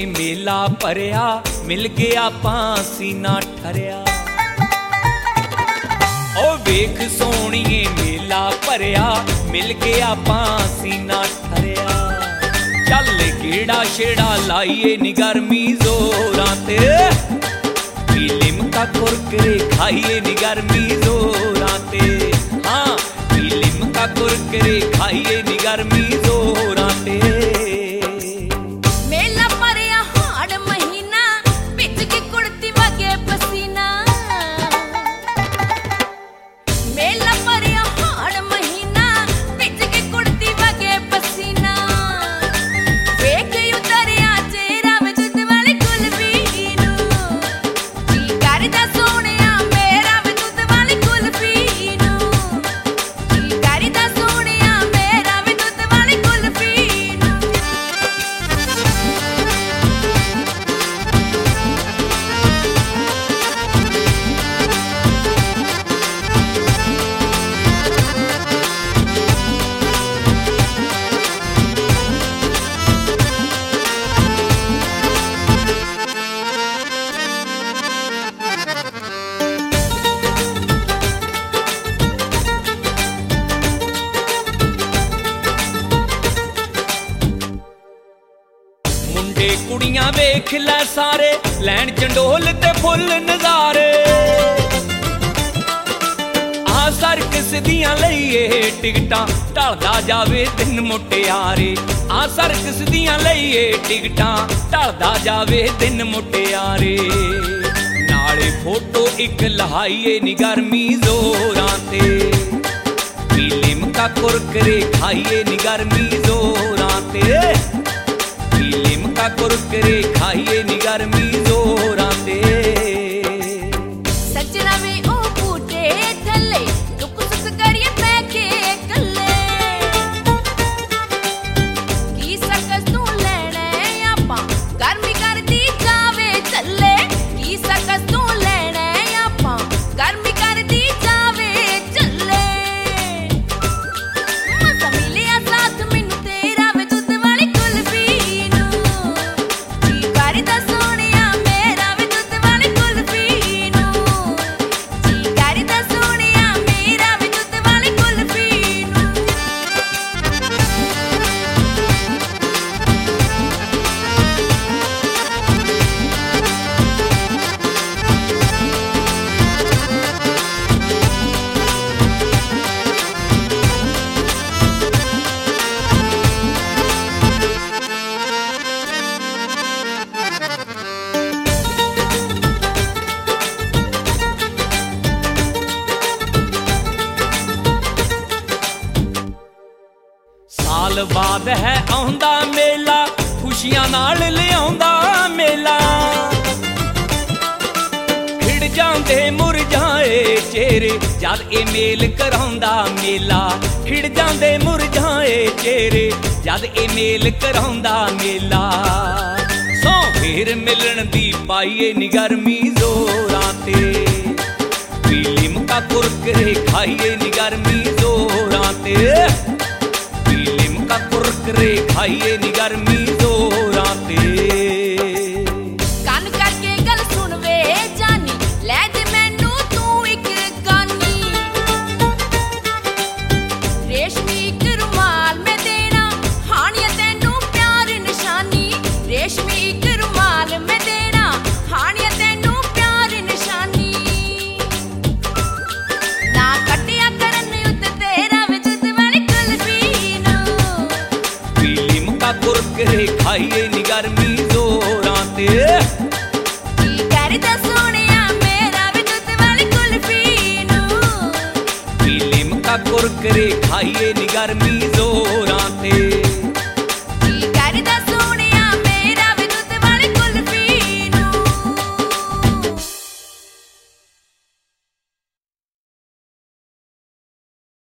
मेला भरिया, मिल गया सीना ठरिया। ओ वेख सोहणीए मेला भरिया, मिल गया सीना ठरिया। चल गेड़ा छेड़ा लाइए नी गर्मी जोरां ते, पी लिमका कुरकुरे खाइए नी गर्मी जोरां ते। हाँ पी लिमका कुरकुरे खाइए नी गर्मी जोरां ते। कुड़ियां वेख लै सारे, लैन चंडोल ते फुल नजारे। आ सर्कस दियां लईए टिकटां, ढलदा जावे दिन मुटियारे। आ सर्कस दियां लईए टिकटां, ढलदा जावे दिन मुटियारे। नाले फोटो इक लहाइए नी गर्मी जोरां ते, पी लिमका कुरकुरे खाइए नी गर्मी जोरां ते। लिमका कुरकुरे खाइए नी गर्मी जोरां ते। सजना में ओ बूटे थले, दुख सुख करिए बैठे कल्ले। की सकस तू लेना आपां, गर्मी करदी जावे चले। की सकस तू लेना आपां, गर्मी करदी जावे चले। मजा मिलिया साथ मैनू तेरा वे दुध वाली कुल्फी। साल बाद है आउंदा मेला, खुशियां नाल लियाउंदा मेला। खिड़ जांदे मुरझाए चेहरे, जद ए मेल कराउंदा मेला। खिड़ जांदे मुरझाए चेहरे, जद ए मेल कराउंदा मेला। सौ फिर मिलन दी पाइए नी गर्मी जोरां ते, पी लिमका कुरकुरे खाइए नी गर्मी जोरां ते। कुरकुरे खाइए नी गर्मी जोरां ते। कान करके गल सुन वे जानी, लै दे मैनू तू इक गानी। रेशमी इक रुमाल मैं देना, हानिया तैनू प्यार निशानी। रेशमी इक रुमाल मैं देना, हानिया तैनू प्यार निशानी। ना कटिया करन उत्ते तेरा वे दुध वाली कुल्फी। कुरकुरे खाइए नी गर्मी जोरां ते, की करदा सोहणिया मेरा वे दुध वाली कुल्फी नू। पी लिमका कुरकुरे खाइए नी गर्मी।